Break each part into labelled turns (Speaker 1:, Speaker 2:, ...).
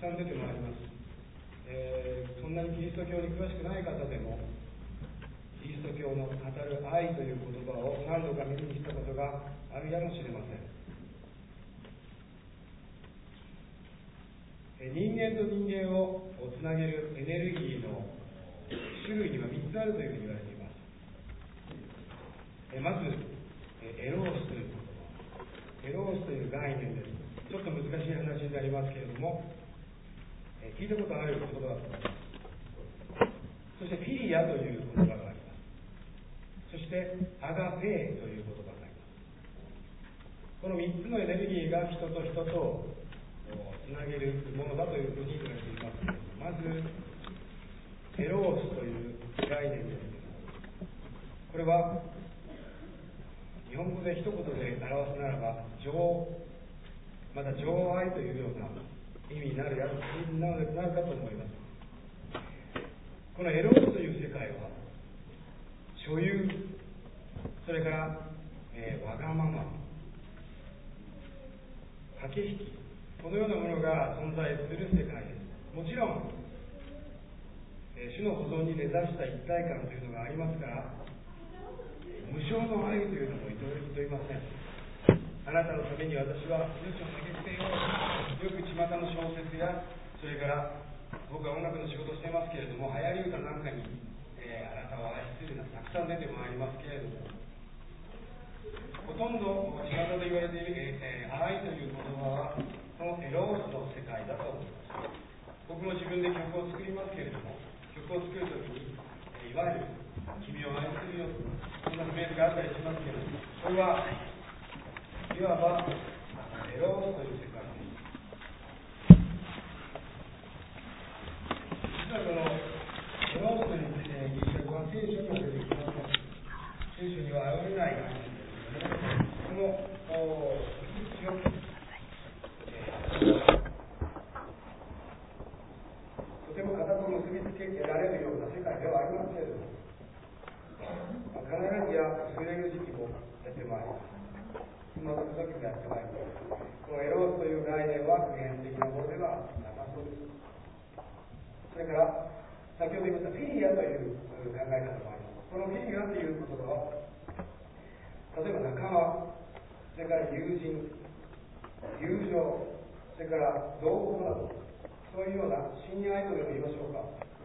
Speaker 1: くさん出てまいります。そんなにキリスト教に詳しくない方でも、キリスト教の語る愛という言葉を何度か耳にしたことがあるやもしれません。人間と人間をつなげるエネルギーの種類には3つあるというふうに言われています。まず、エロースという言葉。エロースという概念です。ちょっと難しい話になりますけれども、聞いたことある言葉だと思います。そしてフィリアという言葉があります。そしてアガペーという言葉があります。この3つのエネルギーが人と人とをつなげるものだというふうに言われています。まずエロースという概念ですけれども、これは日本語で一言で表すならばまた情愛というような意味になるかと思います。このエロースという世界は所有、それから、わがまま、駆け引き、このようなものが存在する世界です。もちろん、種の保存に根ざした一体感というのがありますが、無償の愛というのもいといません。あなたのために私は命を投げ捨てよう。よく巷の小説や、それから僕は音楽の仕事をしていますけれども、流行り歌なんかに、あなたを愛するなたくさん出てまいりますけれども、ほとんど巷で言われている、愛という言葉はこのエロースの世界だと思います。僕も自分で曲を作りますけれども、曲を作るときに、いわゆる君を愛するよ、そんなフレーズがあったりしますけれども、それはいわばエロースという世界です。実はこのエロースというギリシャ語は聖書には出てきません。聖書にはありえない話ですけれども、この強くとても固く結びつけられるような世界ではありますけれども、必ずや薄れる時期もやってまいります。つまずく時もやってまいります。このエロースという概念は普遍的なものではなさそうです。それから先ほど言いましたフィリアという考え方もあります。このフィリアという言葉は、例えば仲間、それから友人、友情、それから同胞など、そういうような親愛とでも言いましょうか。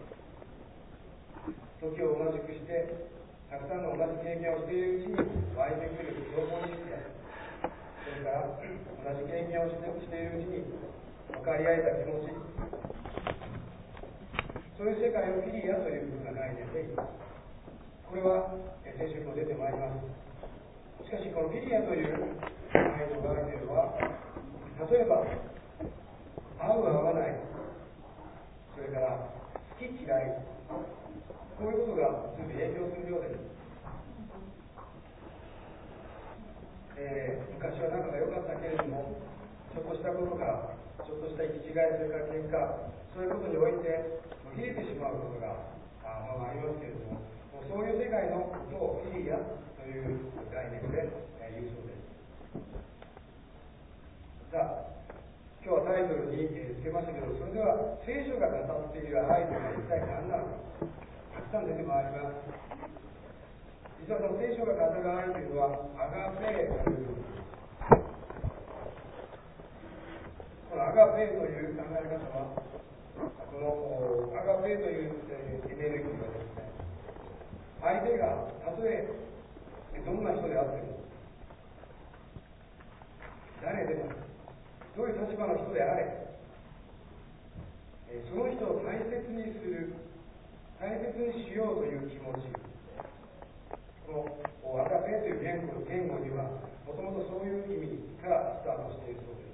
Speaker 1: 時を同じくしてたくさんの同じ経験をしているうちに湧いてくる情報意識や、それから同じ経験をしているうちに分かり合えた気持ち、そういう世界をフィリアというふうな概念で言います。これは聖書にも出てまいります。しかしこのフィリアという愛の概念は、例えば合う合わない、それから好き嫌い、こういうことが全て影響するようです。昔は仲が良かったけれども、ちょっとしたことから、ちょっとした行き違い、それから喧嘩、そういうことにおいて冷えてしまうことがありますけれども、そういう世界のことをフィリアという概念で言うそうです。さあ、今日はタイトルにつけましたけど、それでは聖書が語っている愛というのは一体何なのか、たくさん出てまいります。実はその聖書が語る愛というのはアガペーという、このアガペーという考え方は、このアガペーというエネルギーはですね、相手がたとえどんな人であっても、誰でも、どういう立場の人であれ、その人を大切にする、大切にしようという気持ち、このアガペという言語にはもともとそういう意味からスタートしているそうです。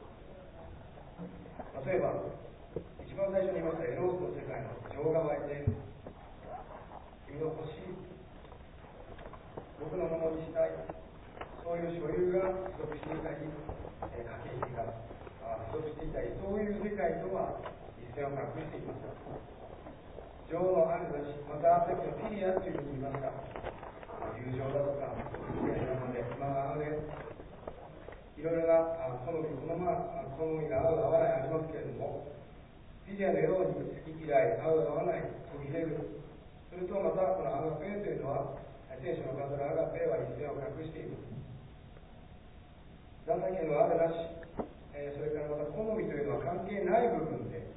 Speaker 1: 例えば一番最初に言いましたエロースの世界の情が湧いている、君の欲しい、僕のものにしたい、そういう所有が不足していたり、駆け引きが不足していたり、そういう世界とは一線を画しています。情のあるなし、またさっきのフィリアというふうに言いました。友情だとか、今までいろいろな好みが合う合わないありますけれども、 フィギュアのように好き嫌い、合う合わない、途切れる。それとまたこのアガペというのは、聖書の語るアガペは一線を隠している。情けのあるなし、それからまた好みというのは関係ない部分で、例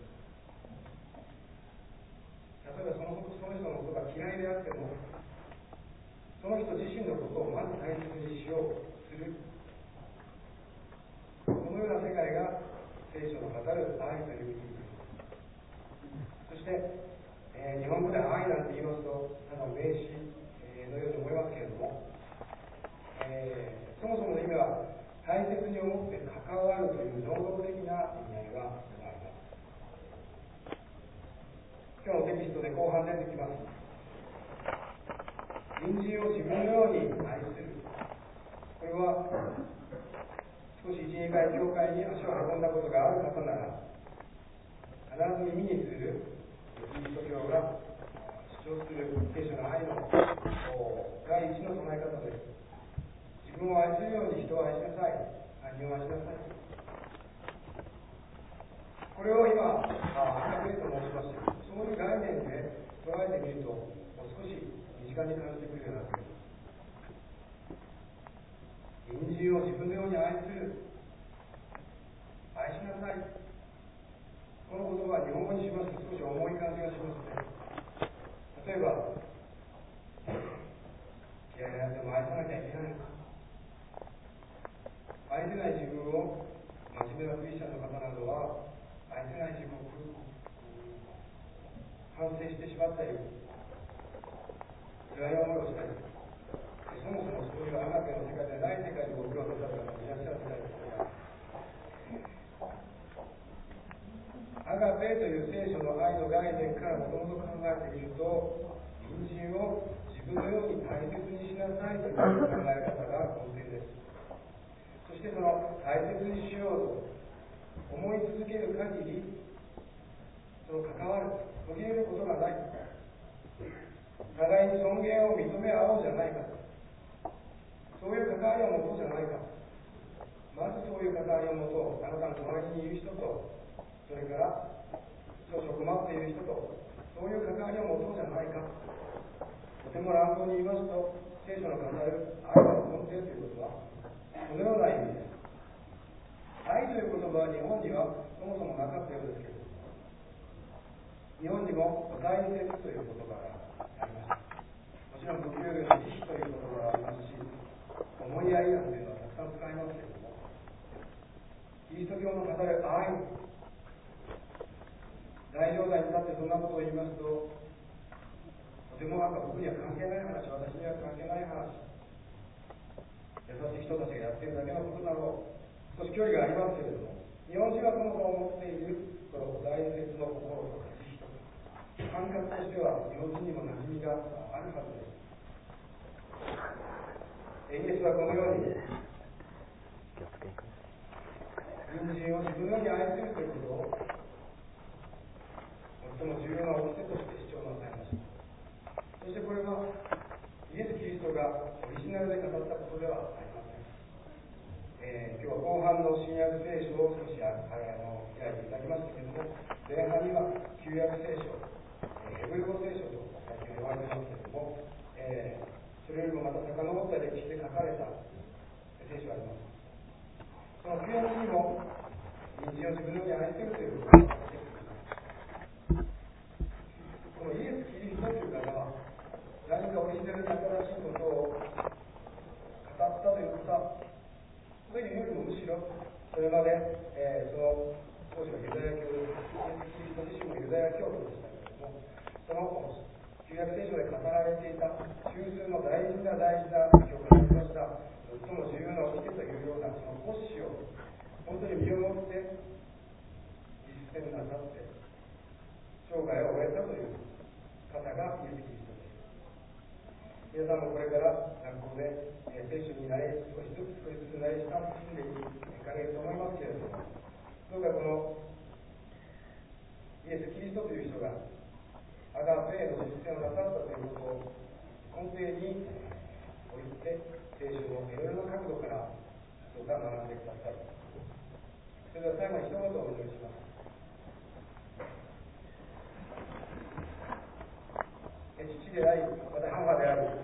Speaker 1: えばその人のことが嫌いであっても、その人自身のことをまず大切にしようとする。このような世界が聖書の語る愛という意味です。そして、日本語で愛なんて言いますと、ただ名詞のように思いますけれども、そもそもの意味は大切に思って関わるという能動的な意味合いがあります。今日のテキストで後半出てきます。隣人を自分のように愛する。これは少し1、2回教会に足を運んだことがある方なら必ず耳にするキリスト教が主張する聖書の愛の第一の備え方です。自分を愛するように人を愛しなさい。他人を愛しなさい。これを今、アカペと申しました。そういう概念で捉えてみると、もう少し身近に感じてくるようになっています。隣人を自分のように愛する。愛しなさい。この言葉は日本語にしますと少し重い感じがしますね。例えば、いやいや、でも愛さなきゃいけないのか。愛せない自分を真面目なクリスチャンの方などは、愛せない自分を反省してしまったり、辛い思いをしたり、そもそもそういうアガペの世界でない世界にご苦労なさる方もいらっしゃるみたいですが、アガペという聖書の愛の概念からもともと考えてみると、隣人を自分のように大切にしなさいという考え方が根底です。そしてその大切にしようと思い続ける限り、その関わる、途切れることがない。互いに尊厳を認め合おうじゃないか。そういう関わりを持とうじゃないか。まずそういう関わりを持とう。あなたの隣にいる人と、それから少々困っている人と、そういう関わりを持とうじゃないか。とても乱暴に言いますと、聖書の語る愛の根底ということは、このような意味です。愛という言葉は日本にはそもそもなかったようですけれども、日本にも大切という言葉がありました。もちろん仏教では慈悲という言葉がありますし、思い合いなんていうのはたくさん使いますけれども、キリスト教の語る愛、大乗代に立ってそんなことを言いますと、とてもなんか僕には関係ない話、私には関係ない話、優しい人たちがやっているだけのことだろう。少し距離がありますけれども、日本人はそもそも持っているこの大切の心とか慈悲とか、感覚としては日本人にも馴染みがあるはずです。イエスはこのように、隣人を自分のように愛するということを、最も重要な掟として主張なさいました。そしてこれは、イエス・キリストがオリジナルで語ったことではありません。今日は後半の新約聖書を少し開いていただきましたけれども、前半には旧約聖書、ヘブル語聖書と最近言われていますけれども、それよりもまた遡った歴史で書かれた聖書があります。その旧約にも隣人を自分のように愛するということが出てきます。このイエス・キリストという方は何かオリジナルに新しいことを語ったということというよりもむしろそれまで、その当時のユダヤ教でイエス・キリスト自身もユダヤ教徒でしたけれども、その旧約聖書で語られていた中枢の大事な今日語りました最も重要な掟というようなその骨子を本当に身をもって実践なさって生涯を終えたという方がイエス・キリストです。皆さんもこれから学校で、聖書に少しずつ慣れ親しんでいかれると思いますけれども、どうかこのイエス・キリストという人がアガペの実践をなさったということを根底に置いて聖書のいろいろな角度からどうか学んでください。それでは最後に一言お祈りします。 であり、また母であり、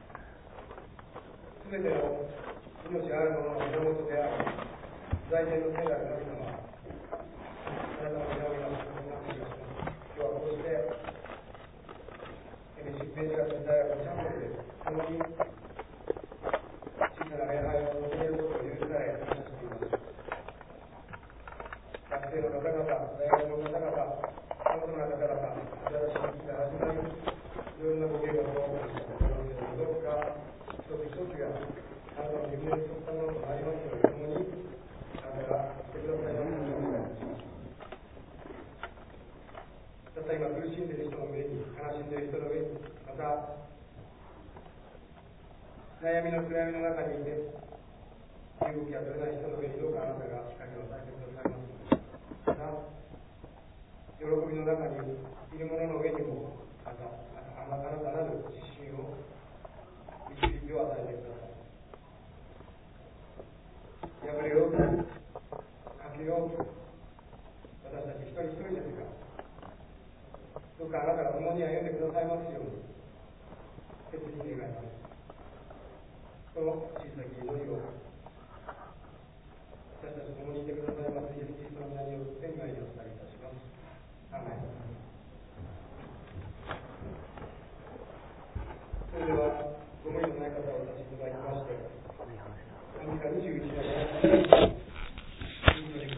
Speaker 1: すべての命あるものの源であり、財前の聖なる神様、あなたの皆を今、今日はこうして、10ページが伝えられたチャンネルで、共に小さな礼拝を求めることを許され、感謝しています。学生の方々、大学の方々、さまざまな方々、新しい日が始まり、いろんなご計画をどうか一つ一つがあなたの夢に沿ったものとなりますように、共にあなたがしてくださいますようにお願いします。たった今苦しんでいる人の上に、悲しんでいる人の上に、また悩みの暗闇の中にいて身動きが取れない人の上にどうかあなたが光を与えてくださいます。また喜びの中にいる者の上にもまたあなたなる自信を導きを与えてください。破れようとかけようと私たち一人一人ですが、どうかあなたが共に歩んでくださいますように切に願います。この小さき祈りを私たち共にいてくださいますイエス・キリスト